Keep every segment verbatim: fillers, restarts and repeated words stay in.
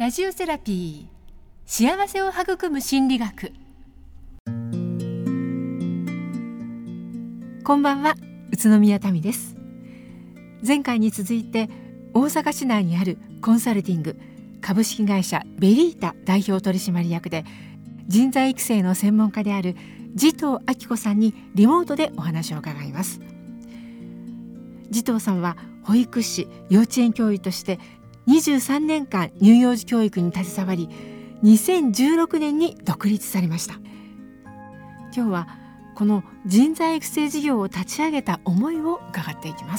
ラジオセラピー、幸せを育む心理学。こんばんは、宇都宮民です。前回に続いて大阪市内にあるコンサルティング株式会社ベリータ代表取締役で人材育成の専門家である慈藤明子さんにリモートでお話を伺います。慈藤さんは保育士、幼稚園教諭としてにじゅうさんねんかん乳幼児教育に携わり、にせんじゅうろくねんに独立されました。今日はこの人材育成事業を立ち上げた思いを伺っていきます。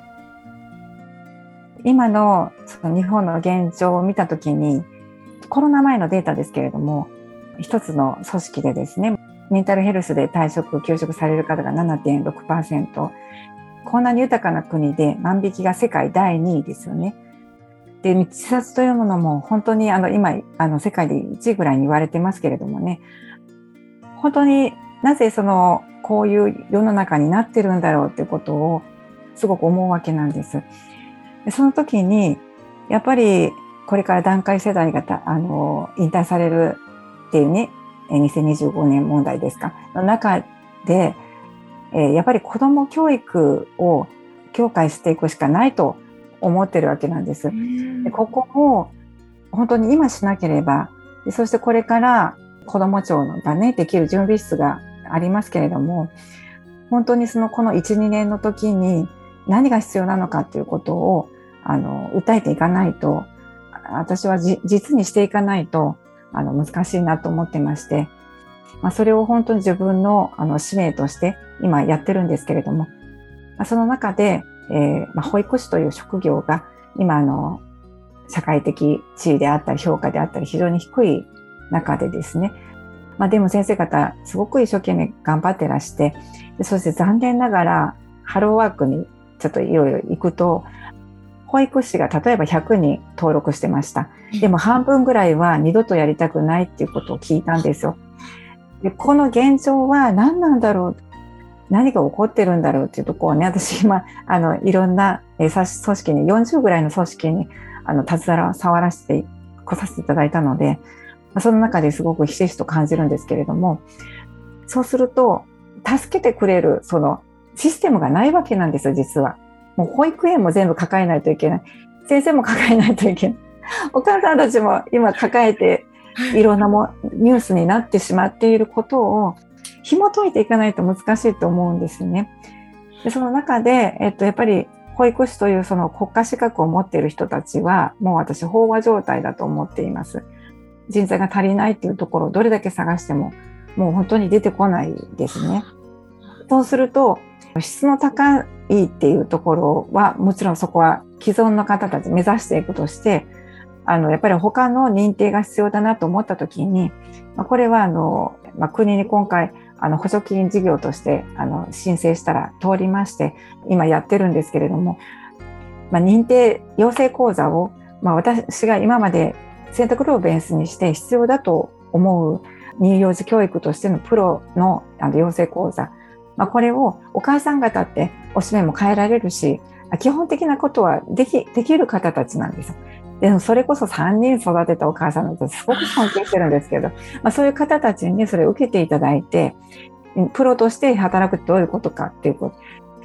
今のその日本の現状を見たときに、コロナ前のデータですけれども、一つの組織でですね、メンタルヘルスで退職、休職される方が ななてんろくパーセント、こんなに豊かな国で万引きが世界だいにいですよね。で、自殺というものも本当にあの今あの世界でいちいぐらいに言われてますけれどもね、本当になぜそのこういう世の中になってるんだろうっていうことをすごく思うわけなんです。でその時にやっぱりこれから団塊世代があの引退されるっていうね、にせんにじゅうごねん問題ですかの中で、えー、やっぱり子ども教育を強化していくしかないと思ってるわけなんです。でここも本当に今しなければ、でそしてこれから子ども庁がねできる準備室がありますけれども、本当にそのこの いちにねんの時に何が必要なのかということをあの訴えていかないと、私はじ実にしていかないとあの難しいなと思ってまして、まあ、それを本当に自分のあの使命として今やってるんですけれども、まあ、その中でえーまあ、保育士という職業が今あの社会的地位であったり評価であったり非常に低い中でですね、まあ、でも先生方すごく一生懸命頑張ってらして、でそして残念ながらハローワークにちょっといろいろ行くと、保育士が例えばひゃくにん登録してました。でも半分ぐらいは二度とやりたくないっていうことを聞いたんですよ。でこの現状は何なんだろう、何が起こってるんだろうっていうところをね、私今あのいろんな組織によんじゅうぐらいの組織にあの携わらせて来させていただいたので、その中ですごくひしひしと感じるんですけれども、そうすると助けてくれるそのシステムがないわけなんですよ。実はもう保育園も全部抱えないといけない、先生も抱えないといけない、お母さんたちも今抱えていろんなもニュースになってしまっていることを紐解いていかないと難しいと思うんですよね。でその中で、えっと、やっぱり保育士というその国家資格を持っている人たちはもう私飽和状態だと思っています。人材が足りないっていうところをどれだけ探してももう本当に出てこないですね。そうすると質の高いっていうところはもちろんそこは既存の方たち目指していくとして、あのやっぱり他の認定が必要だなと思った時に、これはあの、まあ、国に今回あの補助金事業としてあの申請したら通りまして、今やってるんですけれども、まあ、認定養成講座を、まあ、私が今まで選択労をベースにして必要だと思う乳幼児教育としてのプロの、あの養成講座、まあ、これをお母さん方っておしめも変えられるし、基本的なことはでき、できる方たちなんですよ。でもそれこそさんにん育てたお母さんのことすごく尊敬してるんですけど、まあ、そういう方たちに、ね、それを受けていただいて、プロとして働くってどういうことかっていうこと、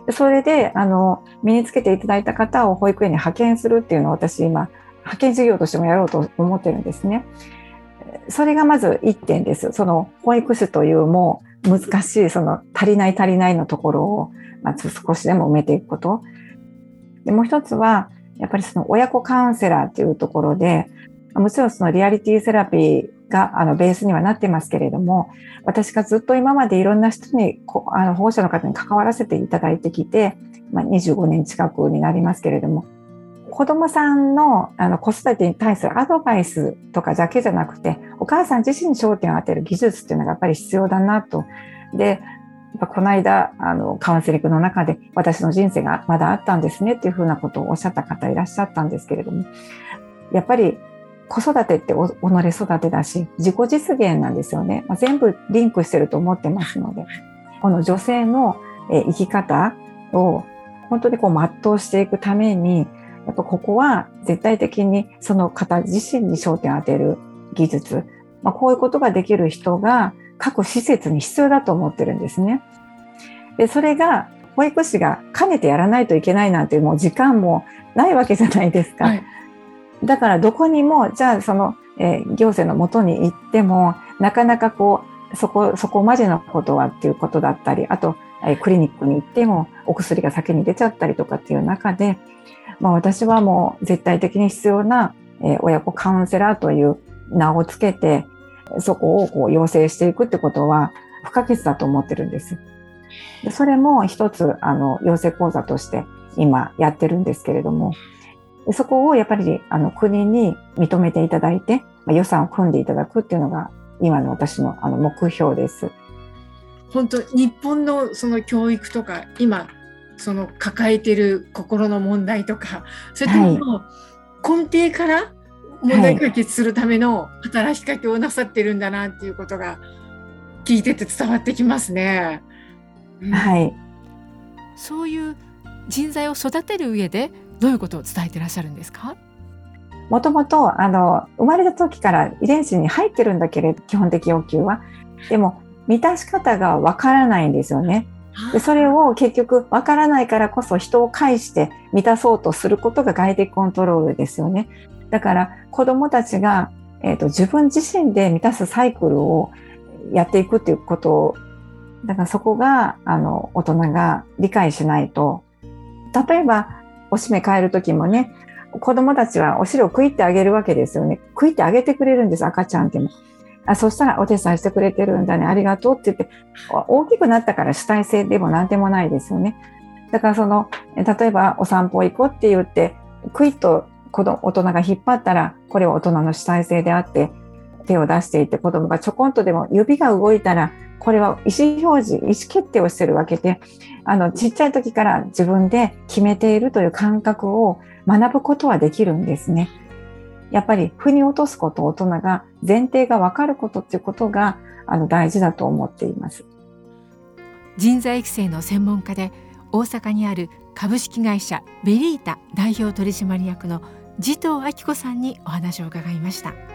それであの身につけていただいた方を保育園に派遣するっていうのを私今派遣事業としてもやろうと思ってるんですね。それがまずいってんです。その保育士というもう難しいその足りない足りないのところを、まあ、少しでも埋めていくこと。でもう一つはやっぱりその親子カウンセラーっていうところで、もちろんそのリアリティセラピーがあのベースにはなってますけれども、私がずっと今までいろんな人にあの保護者の方に関わらせていただいてきて、まあ、にじゅうごねん近くになりますけれども、子どもさん の, あの子育てに対するアドバイスとかだけじゃなくて、お母さん自身に焦点を当てる技術っていうのがやっぱり必要だなと。でこの間あのカウンセリングの中で私の人生がまだあったんですねっていうふうなことをおっしゃった方いらっしゃったんですけれども、やっぱり子育てって己育てだし自己実現なんですよね、まあ、全部リンクしてると思ってますので、この女性の生き方を本当にこう全うしていくためにやっぱここは絶対的にその方自身に焦点を当てる技術、まあ、こういうことができる人が各施設に必要だと思ってるんですね。で、それが保育士が兼ねてやらないといけないなんてもう時間もないわけじゃないですか。はい、だからどこにも、じゃあその、えー、行政の元に行っても、なかなかこう、そこ、そこまでのことはっていうことだったり、あと、えー、クリニックに行ってもお薬が先に出ちゃったりとかっていう中で、まあ私はもう絶対的に必要な、えー、親子カウンセラーという名をつけて、そこをこう養成していくってことは不可欠だと思ってるんです。で、それも一つ、あの、養成講座として今やってるんですけれども、そこをやっぱりあの国に認めていただいて、まあ、予算を組んでいただくっていうのが今の私のあの目標です。 本当、日本のその教育とか、今その抱えている心の問題とか、それとも根底から問題解決するための働きかけをなさってるんだなっていうことが聞いてて伝わってきますね。 うん、はい。 そういう人材を育てる上でどういうことを伝えていらっしゃるんですか？ もともとあの生まれた時から遺伝子に入ってるんだけれど、基本的要求はでも満たし方がわからないんですよね。で、それを結局わからないからこそ人を介して満たそうとすることが外的コントロールですよね。だから子どもたちが、えーと、自分自身で満たすサイクルをやっていくっていうことを、だからそこがあの大人が理解しないと、例えばおしめ変える時もね、子どもたちはお尻を食いってあげるわけですよね。食いってあげてくれるんです、赤ちゃんっても。あ、そしたらお手伝いしてくれてるんだね、ありがとうって言って、大きくなったから主体性でもなんでもないですよね。だからその、例えばお散歩行こうって言って、クイッと子供大人が引っ張ったら、これは大人の主体性であって、手を出していて子供がちょこんとでも指が動いたら、これは意思表示、意思決定をしてるわけで、あの、ちっちゃい時から自分で決めているという感覚を学ぶことはできるんですね。やっぱり腑に落とすこと、大人が前提が分かることっていうことがあの大事だと思っています。 人材育成の専門家で大阪にある株式会社ベリータ代表取締役の慈藤明子さんにお話を伺いました。